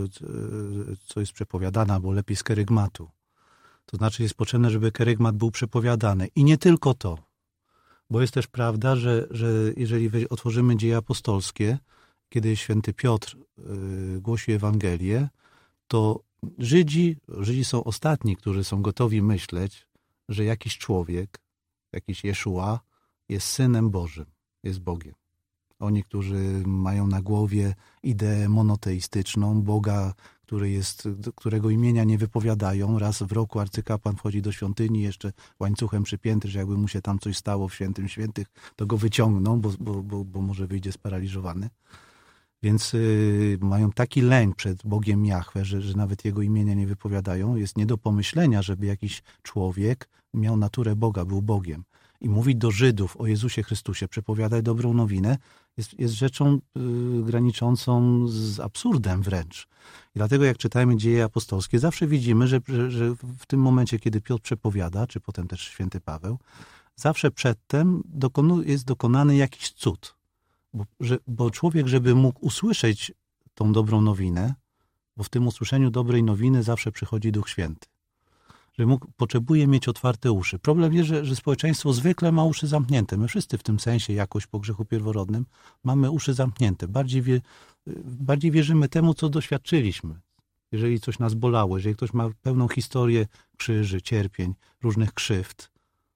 co jest przepowiadane, albo lepiej z kerygmatu. To znaczy jest potrzebne, żeby kerygmat był przepowiadany. I nie tylko to. Bo jest też prawda, że, że jeżeli otworzymy dzieje apostolskie, kiedy święty Piotr głosi Ewangelię, to Żydzi, Żydzi są ostatni, którzy są gotowi myśleć, że jakiś człowiek, jakiś Jeszua jest Synem Bożym, jest Bogiem. Oni, którzy mają na głowie ideę monoteistyczną, Boga, który jest, którego imienia nie wypowiadają. Raz w roku arcykapłan wchodzi do świątyni, jeszcze łańcuchem przypięty, że jakby mu się tam coś stało w świętym świętych, to go wyciągną, bo, bo, bo, bo może wyjdzie sparaliżowany. Więc y, mają taki lęk przed Bogiem Jahwe, że, że nawet Jego imienia nie wypowiadają. Jest nie do pomyślenia, żeby jakiś człowiek miał naturę Boga, był Bogiem. i mówić do Żydów o Jezusie Chrystusie, przepowiadać dobrą nowinę, jest, jest rzeczą y, graniczącą z absurdem wręcz. I dlatego jak czytajmy Dzieje apostolskie, zawsze widzimy, że, że, że w tym momencie, kiedy Piotr przepowiada, czy potem też święty Paweł, zawsze przedtem dokonu, jest dokonany jakiś cud. Bo, że, bo człowiek, żeby mógł usłyszeć tą dobrą nowinę, bo w tym usłyszeniu dobrej nowiny zawsze przychodzi Duch Święty. Że mógł, potrzebuje mieć otwarte uszy. Problem jest, że, że społeczeństwo zwykle ma uszy zamknięte. My wszyscy w tym sensie jakoś po grzechu pierworodnym mamy uszy zamknięte. Bardziej, wie, bardziej wierzymy temu, co doświadczyliśmy. Jeżeli coś nas bolało, jeżeli ktoś ma pełną historię krzyży, cierpień, różnych krzywd,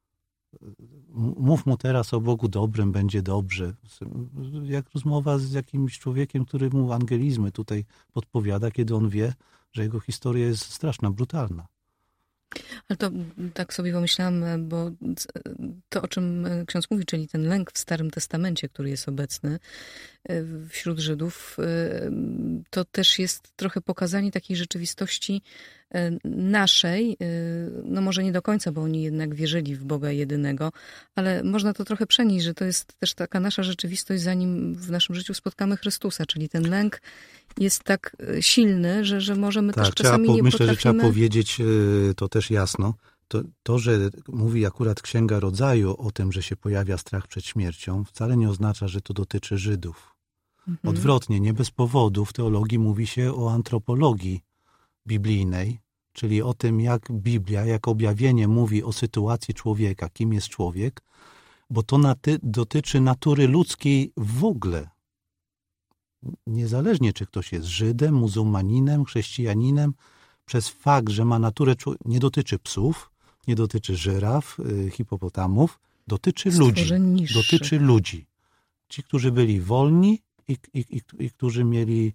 mów mu teraz o Bogu dobrym, będzie dobrze. Jak rozmowa z jakimś człowiekiem, który mu angelizmy tutaj podpowiada, kiedy on wie, że jego historia jest straszna, brutalna. Ale to tak sobie pomyślałam, bo to, o czym ksiądz mówi, czyli ten lęk w Starym Testamencie, który jest obecny wśród Żydów, to też jest trochę pokazanie takiej rzeczywistości naszej, no może nie do końca, bo oni jednak wierzyli w Boga jedynego, ale można to trochę przenieść, że to jest też taka nasza rzeczywistość, zanim w naszym życiu spotkamy Chrystusa, czyli ten lęk jest tak silny, że, że możemy tak, też czasami po, nie myślę, potrafimy... że trzeba powiedzieć to też jasno. To, to, że mówi akurat Księga Rodzaju o tym, że się pojawia strach przed śmiercią, wcale nie oznacza, że to dotyczy Żydów. Mhm. Odwrotnie, nie bez powodu w teologii mówi się o antropologii biblijnej, czyli o tym, jak Biblia, jak objawienie mówi o sytuacji człowieka, kim jest człowiek, bo to naty- dotyczy natury ludzkiej w ogóle. Niezależnie, czy ktoś jest Żydem, muzułmaninem, chrześcijaninem, przez fakt, że ma naturę, nie dotyczy psów, nie dotyczy żyraf, hipopotamów, dotyczy ludzi. Dotyczy ludzi. Ci, którzy byli wolni i, i, i, i którzy mieli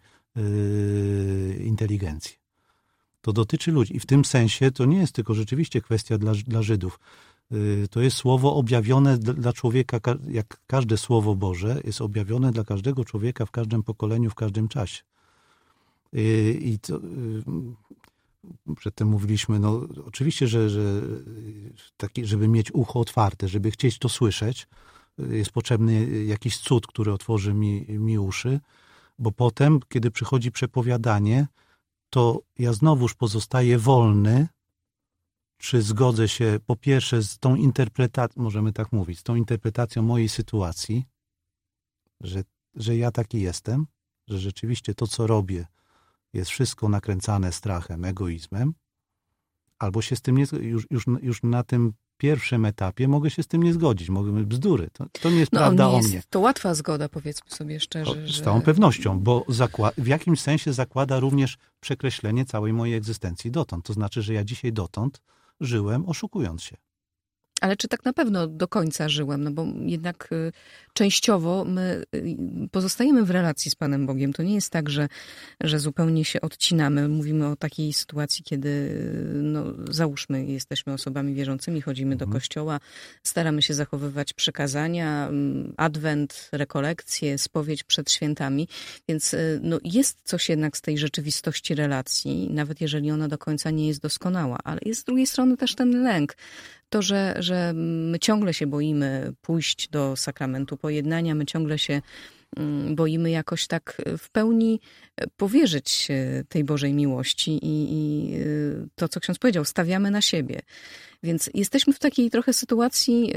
yy, inteligencję. To dotyczy ludzi. I w tym sensie to nie jest tylko rzeczywiście kwestia dla, dla Żydów. Yy, to jest słowo objawione dla, dla człowieka, jak każde słowo Boże jest objawione dla każdego człowieka w każdym pokoleniu, w każdym czasie. Yy, I to... Yy, Przedtem mówiliśmy, no oczywiście, że, że taki, żeby mieć ucho otwarte, żeby chcieć to słyszeć, jest potrzebny jakiś cud, który otworzy mi, mi uszy, bo potem, kiedy przychodzi przepowiadanie, to ja znowuż pozostaję wolny, czy zgodzę się po pierwsze z tą interpretacją, możemy tak mówić, z tą interpretacją mojej sytuacji, że, że ja taki jestem, że rzeczywiście to, co robię, jest wszystko nakręcane strachem, egoizmem, albo się z tym nie, już, już, już na tym pierwszym etapie mogę się z tym nie zgodzić, mogę mieć bzdury. To, to nie jest no, prawda nie o jest mnie. To łatwa zgoda, powiedzmy sobie szczerze. To, z że... całą pewnością, bo zakła- w jakimś sensie zakłada również przekreślenie całej mojej egzystencji dotąd. To znaczy, że ja dzisiaj dotąd żyłem oszukując się. Ale czy tak na pewno do końca żyłem? No bo jednak y, częściowo my y, pozostajemy w relacji z Panem Bogiem. To nie jest tak, że, że zupełnie się odcinamy. Mówimy o takiej sytuacji, kiedy no, załóżmy, jesteśmy osobami wierzącymi, chodzimy mhm. do kościoła, staramy się zachowywać przykazania, adwent, rekolekcje, spowiedź przed świętami. Więc y, no, jest coś jednak z tej rzeczywistości relacji, nawet jeżeli ona do końca nie jest doskonała. Ale jest z drugiej strony też ten lęk. To, że, że my ciągle się boimy pójść do sakramentu pojednania, my ciągle się boimy jakoś tak w pełni powierzyć tej Bożej miłości i, i to, co ksiądz powiedział, stawiamy na siebie. Więc jesteśmy w takiej trochę sytuacji,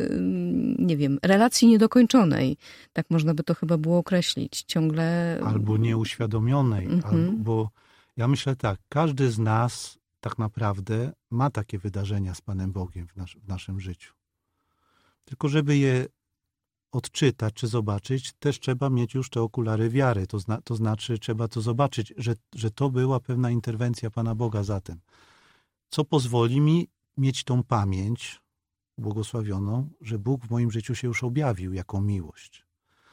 nie wiem, relacji niedokończonej. Tak można by to chyba było określić. Ciągle... Albo nieuświadomionej. Mhm. Albo, bo ja myślę tak, każdy z nas tak naprawdę ma takie wydarzenia z Panem Bogiem w, nas, w naszym życiu. Tylko żeby je odczytać czy zobaczyć, też trzeba mieć już te okulary wiary. To, zna, to znaczy trzeba to zobaczyć, że, że to była pewna interwencja Pana Boga za tym. Co pozwoli mi mieć tą pamięć błogosławioną, że Bóg w moim życiu się już objawił jako miłość.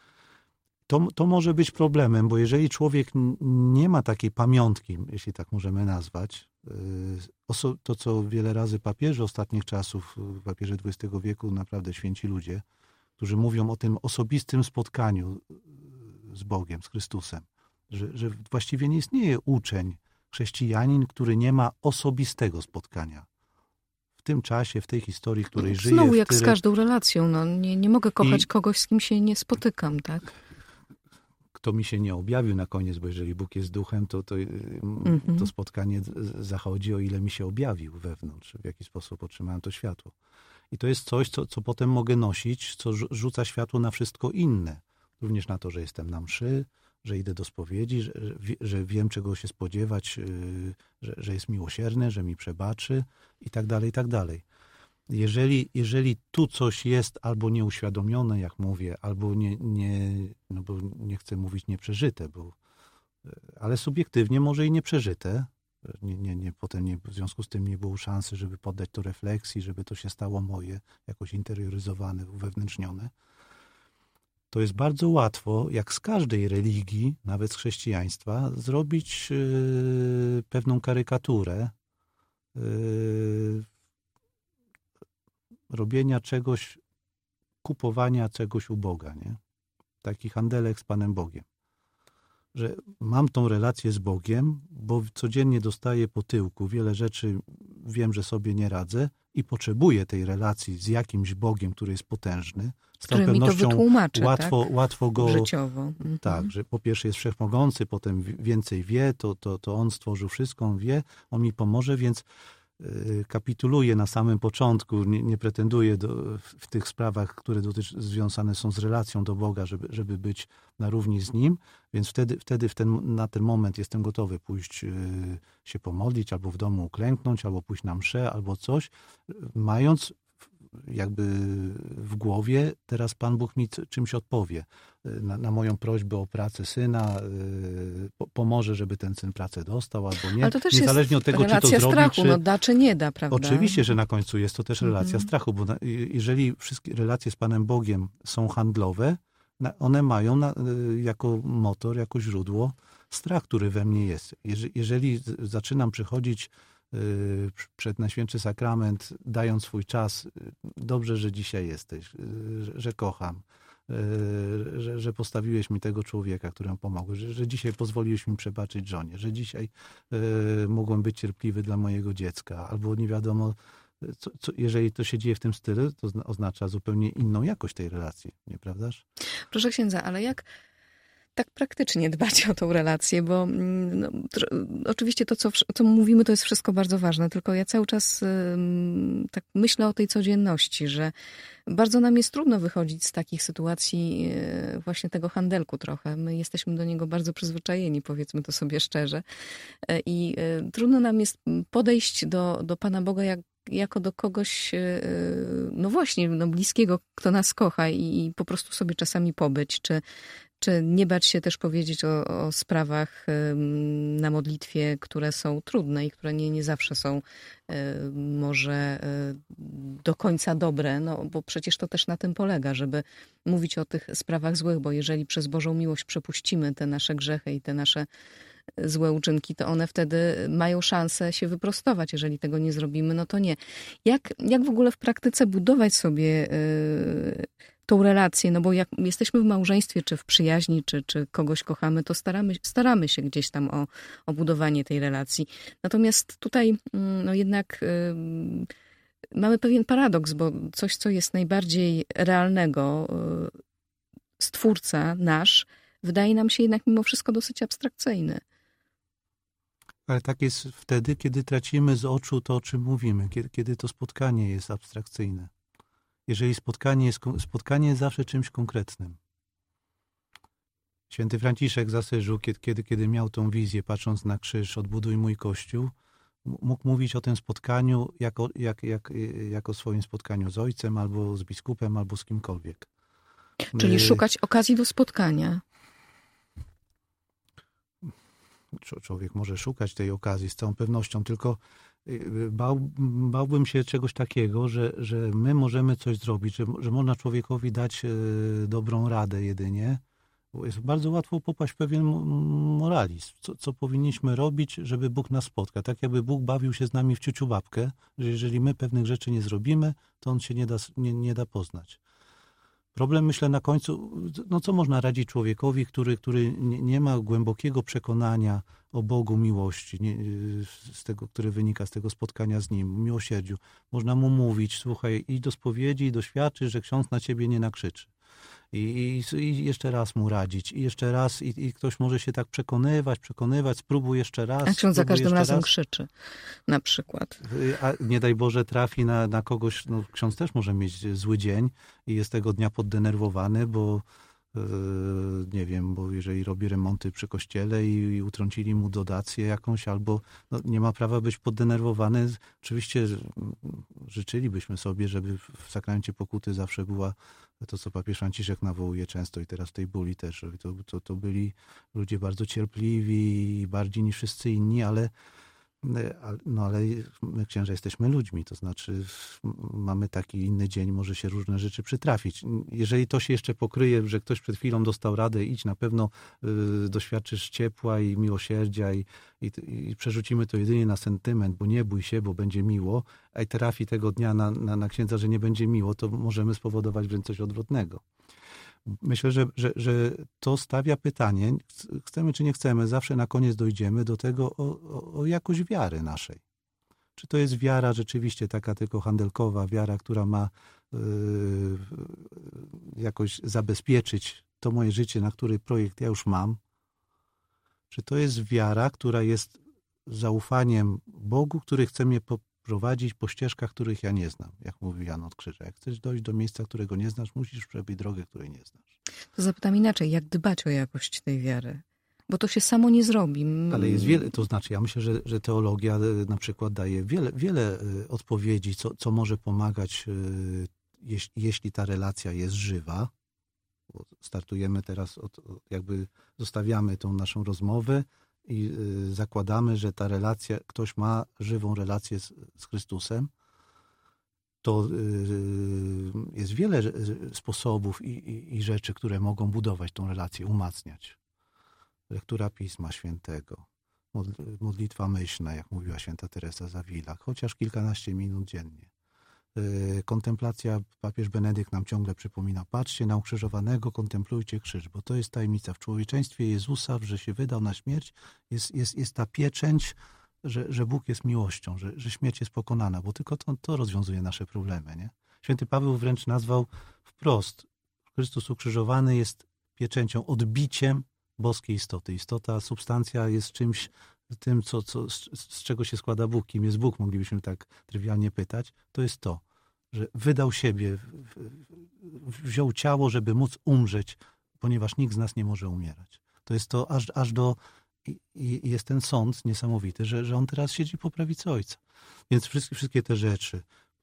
To, to może być problemem, bo jeżeli człowiek nie ma takiej pamiątki, jeśli tak możemy nazwać, to co wiele razy papieże ostatnich czasów, papieże dwudziestego wieku, naprawdę święci ludzie, którzy mówią o tym osobistym spotkaniu z Bogiem, z Chrystusem, że, że właściwie nie istnieje uczeń, chrześcijanin, który nie ma osobistego spotkania w tym czasie, w tej historii, w której żyję. Znowu jak tyle... z każdą relacją. No, nie, nie mogę kochać I... kogoś, z kim się nie spotykam, tak? Kto mi się nie objawił na koniec, bo jeżeli Bóg jest duchem, to, to, mm-hmm. to spotkanie zachodzi, o ile mi się objawił wewnątrz, w jaki sposób otrzymałem to światło. I to jest coś, co, co potem mogę nosić, co rzuca światło na wszystko inne. Również na to, że jestem na mszy, że idę do spowiedzi, że, że wiem, czego się spodziewać, że, że jest miłosierny, że mi przebaczy i tak dalej, i tak dalej. Jeżeli, jeżeli tu coś jest albo nieuświadomione, jak mówię, albo nie, nie, no bo nie chcę mówić nieprzeżyte, bo, ale subiektywnie może i nieprzeżyte, nie, nie, nie, potem nie, w związku z tym nie było szansy, żeby poddać to refleksji, żeby to się stało moje, jakoś interioryzowane, uwewnętrznione, to jest bardzo łatwo, jak z każdej religii, nawet z chrześcijaństwa, zrobić yy, pewną karykaturę yy, robienia czegoś, kupowania czegoś u Boga, nie? Taki handelek z Panem Bogiem. Że mam tą relację z Bogiem, bo codziennie dostaję po tyłku, wiele rzeczy wiem, że sobie nie radzę i potrzebuję tej relacji z jakimś Bogiem, który jest potężny. Z który mi to wytłumaczy, łatwo, tak? łatwo go... Życiowo. Mhm. Tak, że po pierwsze jest wszechmogący, potem więcej wie, to, to, to On stworzył wszystko, On wie, On mi pomoże, więc kapituluję na samym początku, nie, nie pretenduję do, w, w tych sprawach, które dotycz, związane są z relacją do Boga, żeby, żeby być na równi z Nim, więc wtedy, wtedy w ten, na ten moment jestem gotowy pójść y, się pomodlić, albo w domu uklęknąć, albo pójść na mszę, albo coś, mając jakby w głowie, teraz Pan Bóg mi czymś odpowie. Na, na moją prośbę o pracę syna, y, po, pomoże, żeby ten syn pracę dostał albo nie. Ale to też niezależnie jest od tego, czy to zrobi, strachu, czy... no da czy nie da, prawda? Oczywiście, że na końcu jest to też relacja mhm. strachu, bo na, jeżeli wszystkie relacje z Panem Bogiem są handlowe, na, one mają na, y, jako motor, jako źródło strach, który we mnie jest. Jeżeli, jeżeli zaczynam przychodzić przed Najświętszy Sakrament, dając swój czas, dobrze, że dzisiaj jesteś, że, że kocham, że, że postawiłeś mi tego człowieka, któremu pomogł, że, że dzisiaj pozwoliłeś mi przebaczyć żonie, że dzisiaj mogłem być cierpliwy dla mojego dziecka, albo nie wiadomo, co, co, jeżeli to się dzieje w tym stylu, to oznacza zupełnie inną jakość tej relacji, nieprawdaż? Proszę księdza, ale jak tak praktycznie dbać o tą relację, bo no, to, oczywiście to, co, co mówimy, to jest wszystko bardzo ważne, tylko ja cały czas y, tak myślę o tej codzienności, że bardzo nam jest trudno wychodzić z takich sytuacji y, właśnie tego handelku trochę. My jesteśmy do niego bardzo przyzwyczajeni, powiedzmy to sobie szczerze. Y, I y, trudno nam jest podejść do, do Pana Boga jak jako do kogoś, no właśnie, no bliskiego, kto nas kocha i, i po prostu sobie czasami pobyć, czy Czy nie bać się też powiedzieć o, o sprawach na modlitwie, które są trudne i które nie, nie zawsze są może do końca dobre, no bo przecież to też na tym polega, żeby mówić o tych sprawach złych, bo jeżeli przez Bożą miłość przepuścimy te nasze grzechy i te nasze złe uczynki, to one wtedy mają szansę się wyprostować. Jeżeli tego nie zrobimy, no to nie. Jak, jak w ogóle w praktyce budować sobie yy, tą relację? No bo jak jesteśmy w małżeństwie, czy w przyjaźni, czy, czy kogoś kochamy, to staramy, staramy się gdzieś tam o, o budowanie tej relacji. Natomiast tutaj no jednak yy, mamy pewien paradoks, bo coś, co jest najbardziej realnego, yy, Stwórca nasz, wydaje nam się jednak mimo wszystko dosyć abstrakcyjny. Ale tak jest wtedy, kiedy tracimy z oczu to, o czym mówimy, kiedy, kiedy to spotkanie jest abstrakcyjne. Jeżeli spotkanie jest, spotkanie jest zawsze czymś konkretnym. Święty Franciszek z Asyżu, kiedy, kiedy, kiedy miał tą wizję, patrząc na krzyż, odbuduj mój Kościół, mógł mówić o tym spotkaniu jako, jak, jak, jako swoim spotkaniu z ojcem, albo z biskupem, albo z kimkolwiek. Czyli szukać okazji do spotkania. Człowiek może szukać tej okazji z całą pewnością, tylko bał, bałbym się czegoś takiego, że, że my możemy coś zrobić, że, że można człowiekowi dać dobrą radę jedynie. Bo jest bardzo łatwo popaść w pewien moralizm. Co, co powinniśmy robić, żeby Bóg nas spotkał? Tak jakby Bóg bawił się z nami w ciuciu babkę, że jeżeli my pewnych rzeczy nie zrobimy, to On się nie da, nie, nie da poznać. Problem, myślę, na końcu, no co można radzić człowiekowi, który, który nie, nie ma głębokiego przekonania o Bogu miłości, nie, z tego, które wynika z tego spotkania z Nim, miłosierdziu. Można mu mówić, słuchaj, idź do spowiedzi i doświadczysz, że ksiądz na ciebie nie nakrzyczy. I, i, i jeszcze raz mu radzić. I jeszcze raz, i, i ktoś może się tak przekonywać, przekonywać, spróbuj jeszcze raz. A ksiądz za każdym razem raz. krzyczy, na przykład. A nie daj Boże trafi na, na kogoś, no ksiądz też może mieć zły dzień i jest tego dnia poddenerwowany, bo yy, nie wiem, bo jeżeli robi remonty przy kościele i, i utrącili mu dotację jakąś, albo no, nie ma prawa być poddenerwowany. Oczywiście życzylibyśmy sobie, żeby w sakramencie pokuty zawsze była to, co papież Franciszek nawołuje często i teraz w tej buli też, żeby to, to, to byli ludzie bardzo cierpliwi, bardziej niż wszyscy inni, ale, no ale my księża jesteśmy ludźmi, to znaczy mamy taki inny dzień, może się różne rzeczy przytrafić. Jeżeli to się jeszcze pokryje, że ktoś przed chwilą dostał radę, idź, na pewno y, doświadczysz ciepła i miłosierdzia i, i, i przerzucimy to jedynie na sentyment, bo nie bój się, bo będzie miło, a i trafi tego dnia na, na, na księdza, że nie będzie miło, to możemy spowodować wręcz coś odwrotnego. Myślę, że, że, że to stawia pytanie, chcemy czy nie chcemy, zawsze na koniec dojdziemy do tego o, o, o jakość wiary naszej. Czy to jest wiara rzeczywiście taka tylko handelkowa, wiara, która ma yy, jakoś zabezpieczyć to moje życie, na który projekt ja już mam? Czy to jest wiara, która jest zaufaniem Bogu, który chce mnie prowadzić po ścieżkach, których ja nie znam, jak mówi Jan od Krzyża. Jak chcesz dojść do miejsca, którego nie znasz, musisz przebyć drogę, której nie znasz. To zapytam inaczej, jak dbać o jakość tej wiary? Bo to się samo nie zrobi. Ale jest wiele, to znaczy, ja myślę, że, że teologia na przykład daje wiele, wiele odpowiedzi, co, co może pomagać, jeśli, jeśli ta relacja jest żywa. Bo startujemy teraz, od, jakby zostawiamy tą naszą rozmowę i zakładamy, że ta relacja, ktoś ma żywą relację z, z Chrystusem, to jest wiele sposobów i, i, i rzeczy, które mogą budować tą relację, umacniać. Lektura Pisma Świętego, modlitwa myślna, jak mówiła święta Teresa z Avila, chociaż kilkanaście minut dziennie. Kontemplacja, papież Benedykt nam ciągle przypomina, patrzcie na ukrzyżowanego, kontemplujcie krzyż, bo to jest tajemnica. W człowieczeństwie Jezusa, że się wydał na śmierć, jest, jest, jest ta pieczęć, że, że Bóg jest miłością, że, że śmierć jest pokonana, bo tylko to, to rozwiązuje nasze problemy. Nie? Święty Paweł wręcz nazwał wprost, Chrystus ukrzyżowany jest pieczęcią, odbiciem boskiej istoty. Istota, substancja jest czymś tym, co, co, z, z czego się składa Bóg, kim jest Bóg, moglibyśmy tak trywialnie pytać, to jest to, że wydał siebie, wziął ciało, żeby móc umrzeć, ponieważ nikt z nas nie może umierać. To jest to aż, aż do... I, i jest ten sąd niesamowity, że, że on teraz siedzi po prawicy Ojca. Więc wszystkie, wszystkie te rzeczy,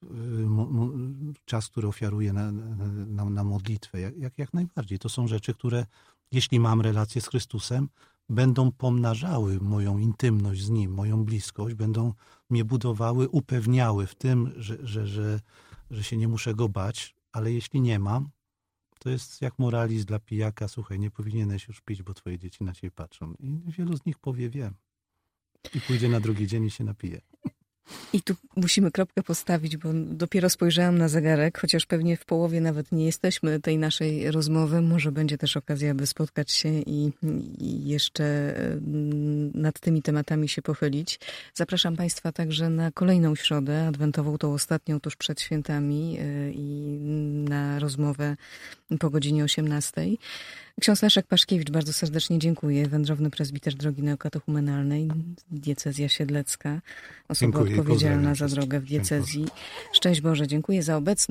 czas, który ofiaruje na, na, na modlitwę, jak, jak, jak najbardziej. To są rzeczy, które, jeśli mam relację z Chrystusem, będą pomnażały moją intymność z Nim, moją bliskość, będą mnie budowały, upewniały w tym, że, że, że, że się nie muszę Go bać, ale jeśli nie mam, to jest jak moralizm dla pijaka, słuchaj, nie powinieneś już pić, bo twoje dzieci na ciebie patrzą. I wielu z nich powie, wiem. I pójdzie na drugi dzień i się napije. I tu musimy kropkę postawić, bo dopiero spojrzałam na zegarek, chociaż pewnie w połowie nawet nie jesteśmy tej naszej rozmowy. Może będzie też okazja, by spotkać się i, i jeszcze nad tymi tematami się pochylić. Zapraszam Państwa także na kolejną środę adwentową, tą ostatnią tuż przed świętami i na rozmowę po godzinie osiemnastej. Ksiądz Leszek Paszkiewicz, bardzo serdecznie dziękuję. Wędrowny prezbiter drogi neokatechumenalnej, diecezja siedlecka, osoba dziękuję, odpowiedzialna za drogę w diecezji. Szczęść Boże, dziękuję za obecność.